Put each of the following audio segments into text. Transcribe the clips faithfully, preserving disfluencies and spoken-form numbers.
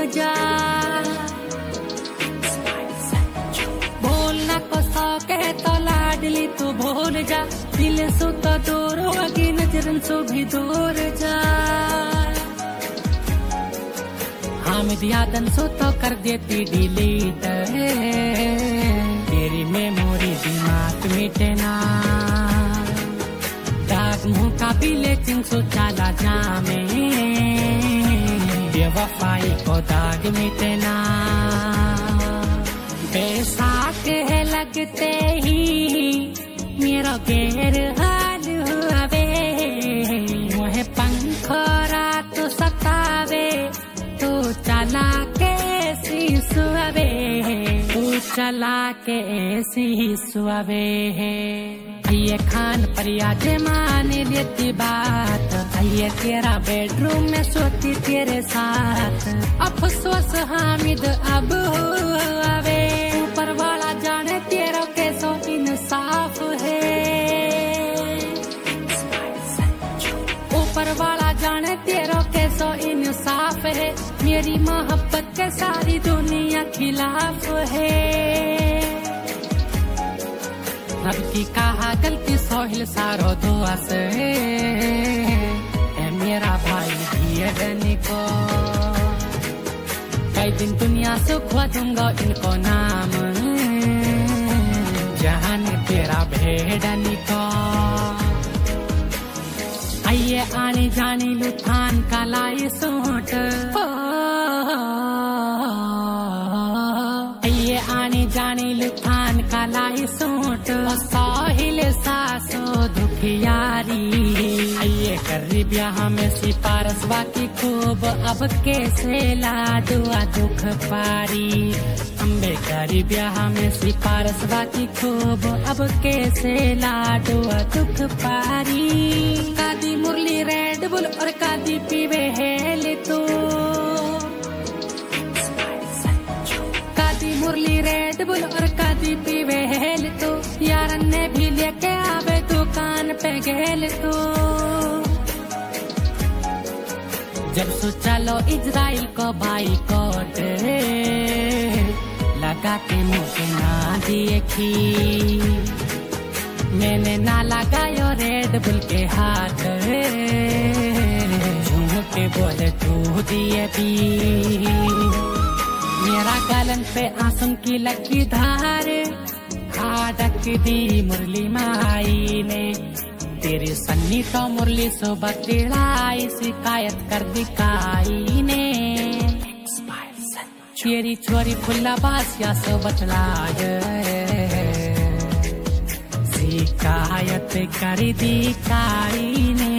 जा। बोलना को सौ कहे तो लाडली तू भूल जा, दिल सो तो दूर होगी नजरन सो भी दूर जा। हामिद यादन सो तो कर देती डिलीट, तेरी मेमोरी दिमाग मिटे ना। दाग मुंह का भी लेकिन सो चला जामे, बेवफाई को दाग मिटे ना। बेसाख है लगते ही मेरा गैर हाल हुआ वे, मोहे पंखोरा तो सतावे, तू चला के ऐसी सुअवे, तू चला के ऐसी सुअवे है। ये खान परिया जे मान लेती बात, ये तेरा बेडरूम में सोती तेरे साथ। अफसोस हामिद अब हुआ वे, ऊपर वाला जाने तेरा कैसो इंसाफ है। ऊपर वाला जाने तेरा कैसो इंसाफ है, मेरी मोहब्बत के सारी दुनिया खिलाफ है। रब की कहा गलती सोहिल सारो दुआ से, है मेरा भाई धियडनी को। कई दिन दुनिया से खो दूंगा इनको नाम, जहान तेरा भेड़नी को। आइए आने जाने लुथान का लाई सूट, आइए आने जाने लुथान का लाई सूट। साहिल सासो दुखियारी, आइए कर ब्याह में सिफारस बाकी खूब, अब कैसे ला दुआ दुख पारी। अम्बे करी ब्याह में सिफारस बाकी खूब, अब कैसे ला दुआ दुख पारी। कादी मुरली रेड बुल और कादी पीवे हेल तू, कादी मुरली रेड बुल और कादी पीवे हेल तू। यारन ने भी लेके आवे दुकान पे गेल तू। जब सो चलो इजराइल को बाइकॉट, लगा के मुझे ना देखी, मैंने ना लगायो रेड बुल के हाथ, झूम के बोले तू दिए भी। मेरा गलन पे आंसू की लगी धार, हाडक दी मुरली माई ने, तेरी सन्नी तो मुरली सो बतिड़ाई, शिकायत कर दिखाई ने। तेरी छोरी फुल्ला बासिया सो बतलाय, शिकायत कर दिखाई ने,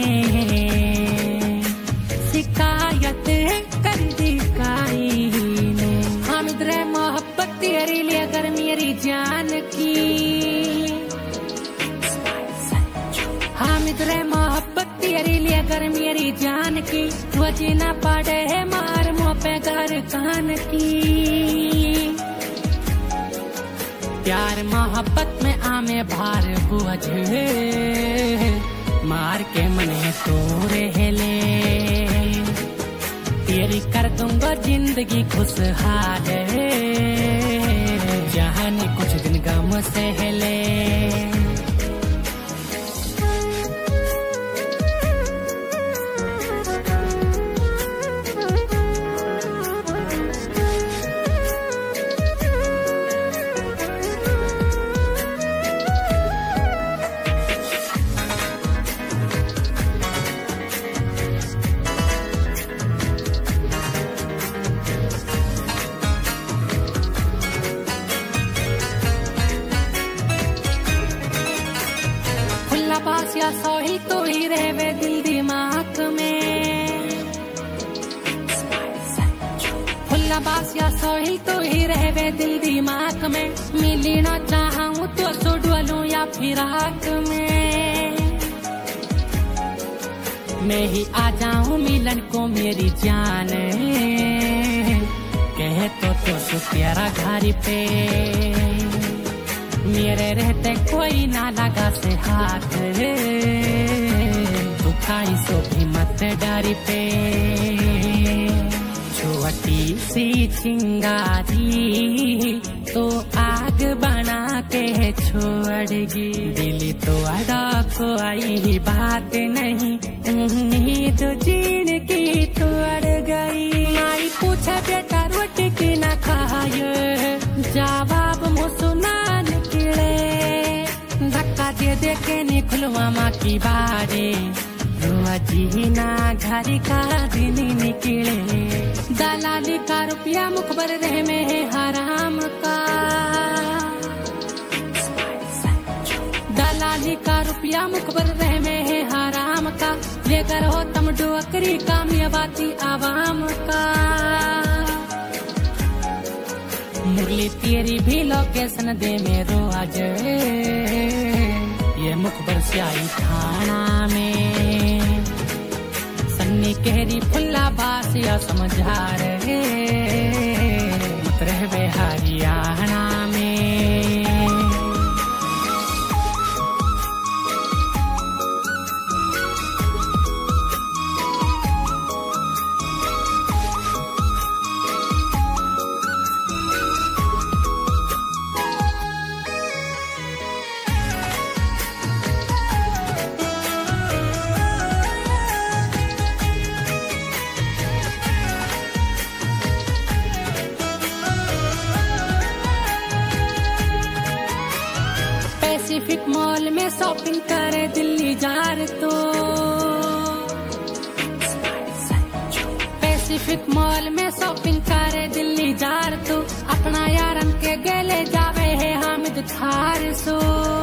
शिकायत कर दिखाई ने। हामिद रे मोहब्बत तेरी लिए अगर मेरी जान की, हामिद रे मोहब्बत तेरी लिए अगर मेरी जान की, वो जीना पड़े है मार मुँह पे घर कान की। प्यार मोहब्बत में आमे भार बुझ, मार के मने तोरे हेले, तेरी कर दूंगा जिंदगी खुशहाल, जहानी कुछ दिन गम से हिले। बासिया सोहिल तो ही रहवे दिल दिमाग में, फुल्ला बासिया सोहिल तो ही रहवे दिल दिमाग में। मिली ना चाहूँ तो सुडवलूं या फिराक में, मैं ही आ जाऊँ मिलन को मेरी जान, कहे तो तो सुतेरा घर पे, मेरे रहते कोई ना लगा से हाथ, दुखाई सो भी मत डारी पे। छुआ छोटी सी चिंगारी तो आग बना के छोड़गी। दिल तो अड़ा कोई बात नहीं, उम्मीद जीन की तोड़ गई। माई पूछे बेटा रोटी की ना खाए, जवाब मुँह सुना निकले। धक्का दे दे के निकलवा माँ की बारे, जीना घर का दिन निकले। दलाली का रुपया मुखबर रह में है हराम का, दलाली का रुपया मुखबर रह में है हराम का। लेकर हो तुम डोकरी कामयाबाती आवाम का। मुरली तेरी भी लोकेशन दे मेरो आज, ये मुखबर स्याही थाना में। सन्नी केहरी फुल्ला बास या समझा रहे, मत रहवे हरियाणा में। पैसिफिक मॉल में शॉपिंग करे दिल्ली जार तो, पैसिफिक मॉल में शॉपिंग करे दिल्ली जार तो। अपना यारन के गले जावे है हामिद थार सो।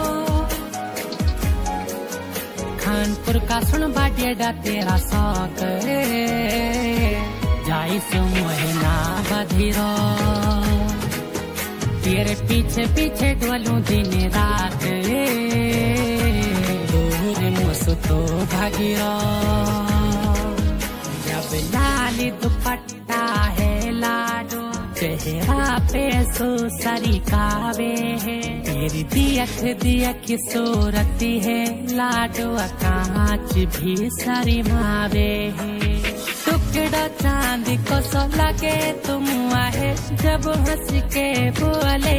खानपुर का सुन बाटिया तेरा शौक, जाई सो मोहिना बधिरो। तेरे पीछे पीछे डोलूं दिन रात, दूर मुझसे तो भागिरो। जब लाली दुपट्टा है लाडो, चेहरा पे सुसरी कावे है। तेरी दियक दियक सूरती है लाडो, कांच भी सरी मावे है। टुकड़ा चांद को सो लगे तुम आहे, जब हंस के बोले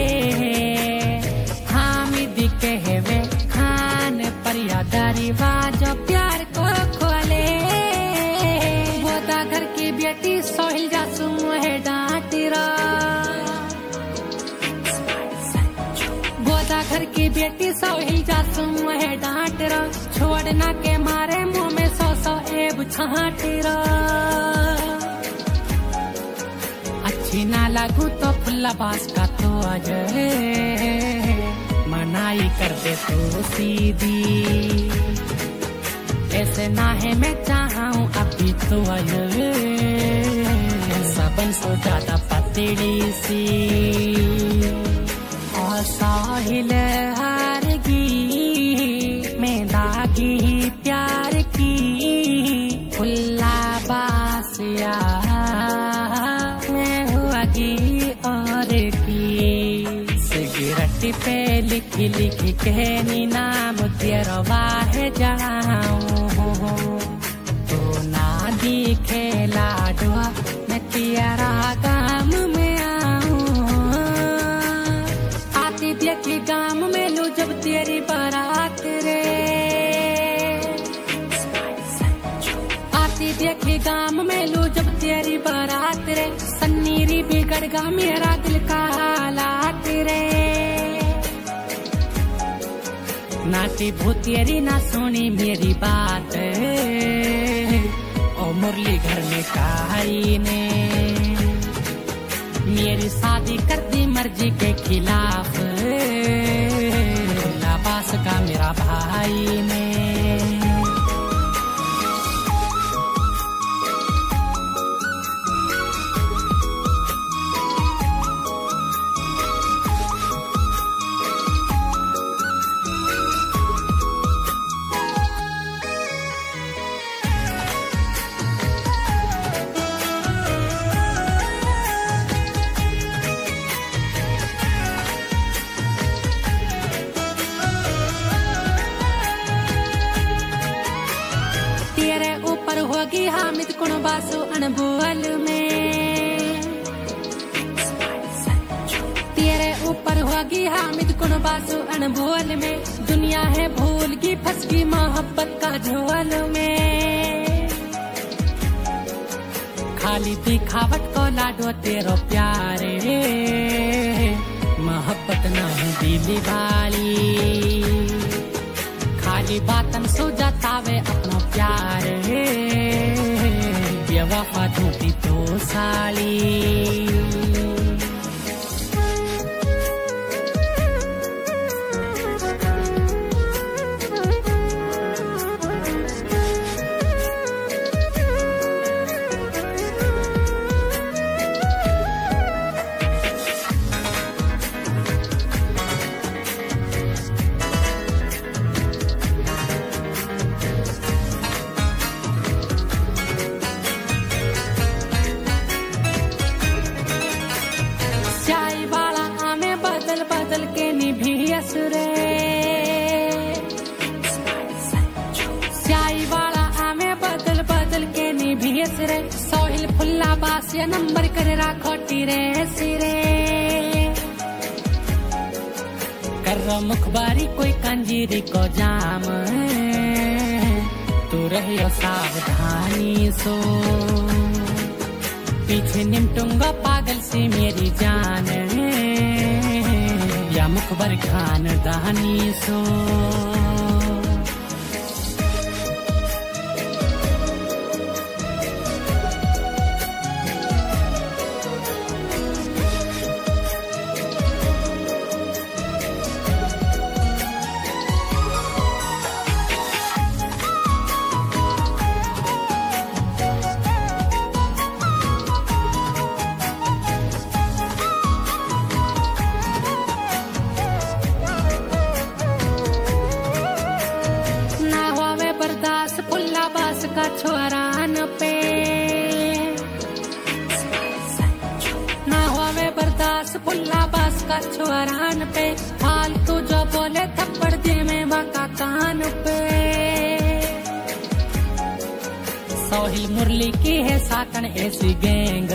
हामिद कहवे खान पर यादारी बाजो प्यार को खोले। बोदा घर की बेटी सोहिल जासू है डांटिरा, बोदा घर की बेटी सोहिल जासू है डांटिरा। छोड़ना के मारे मुंह में सौ सौ एब छाटिरा। अच्छी ना लागू तो फुल्ला बास का तो अजय, मनाई कर दे तो सीधी। ऐसे ना है मैं चाहूं अभी तो अजय, सबन सो ज्यादा पतली सी। और साहिल हारगी मैं दागी प्यार की, फुल्ला बासिया और की। सिगरेट पे लिख लिख के नी नाम तेरा वाह जाऊं, तो ना दिखे लाडवा मैं तेरा काम में आऊं। आती देखी गाम में लू जब तेरी बारात रे, आती देखी गाम में लू जब तेरी बारात रे। सन्नीरी बिगड़गा मेरा दिल का हालात रे। नाटी भूतेरी ना सुनी मेरी बात, ओ मुरली घर में काई ने मेरी शादी कर दी मर्जी के खिलाफ। लाबास का मेरा भाई ने होगी हामिद कुण बासु अनबोल में। बागी हामिद कुन बासु अनबोल में, दुनिया है भूल की फंस गई मोहब्बत का झोल में। खाली दिखावट को लाडो तेरो प्यारे, मोहब्बत नहीं दिली वाली। खाली बातन सो जातावे अपनो प्यार, बेवफा झूठी तो साली। बदल के निभी असुरे, स्याही वाला आमे बदल बदल के निभी असुरे। सोहिल फुल्ला बासिया नंबर कर राखो टीरे सिरे, कर मुखबारी कोई कंजीरी को जाम, तू रहियो सावधानी सो। पीछे निमटूंगा पागल से मेरी जान, या मुखबर खान दानी सो। का छोरान पे ना हुआ बर्दाश्त, पुल्ला बास का छोरान पे। फालतू जो बोले थप्पड़ दे में बाका कान पे। सोहिल मुरली की है साकन ऐसी गैंग,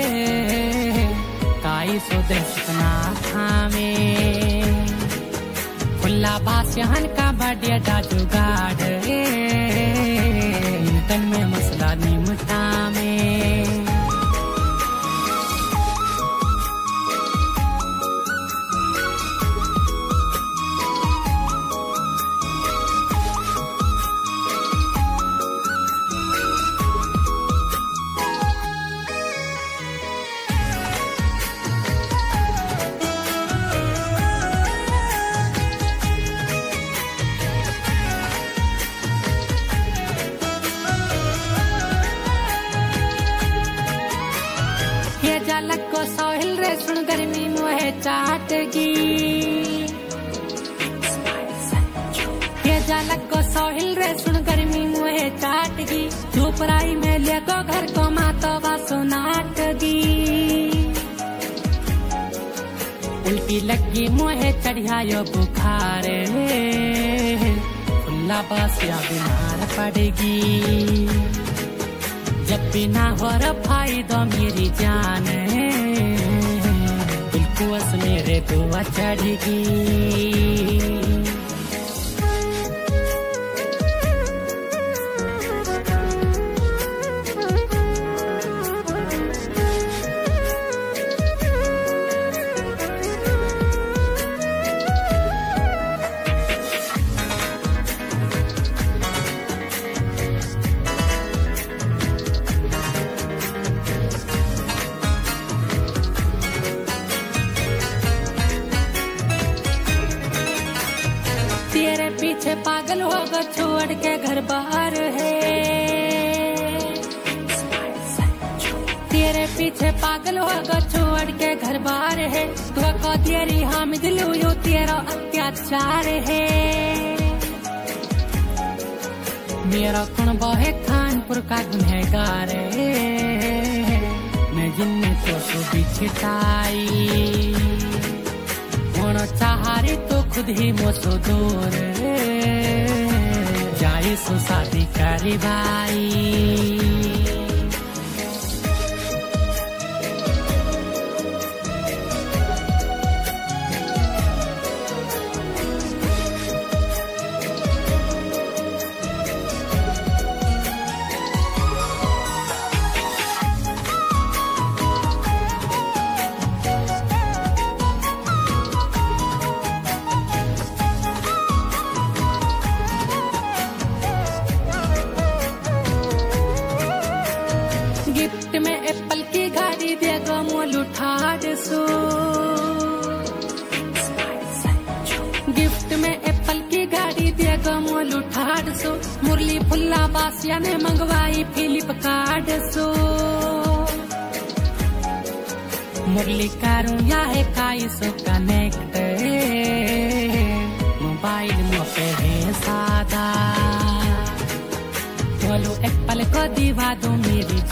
काई सो दहशतना थामे। पुल्ला बास यहन का बढ़िया डाजू गाड़, तन में मसला निमटा में। जालक को सोहिल रे सुन गर्मी मुहे चाटगी, ये जालक को सोहिल रे सुन गर्मी मुहे चाटगी। झोपड़ाई में ले तो घर को मातो बासु नाटगी। उल्टी लगी मुहे चढ़ियायो बुखार, खुला बासिया बीमार पड़ेगी। जब भी ना हो फायदा मेरी जान, बिल्कुल मेरे दुआ चढ़ेगी। तेरे पीछे पागल होगा छोड़ के घर बाहर है, तेरे पीछे पागल होगा छोड़ के घर बाहर है। तो को तेरी हामिद लूयो तेरा अत्याचार है। मेरा कौन बहे खानपुर का गुनहगार है, मैं जिनने तो सुबह छिटाई। होना चाहारे तो खुद ही मोसो दूर, जाए सो शादी करे भाई। गिफ्ट में एप्पल की गाड़ी देगा मोल उठा सो, गिफ्ट में एप्पल की गाड़ी देगा मोल उठा सो, मुरली फुल्ला बासिया ने मंगवाई फ्लिपकार्ट सो, मुरली करूँ या है काई सो कनेक्ट, मोबाइल मुझे है सादा, बोलो एप्पल को दिवा दो मेरी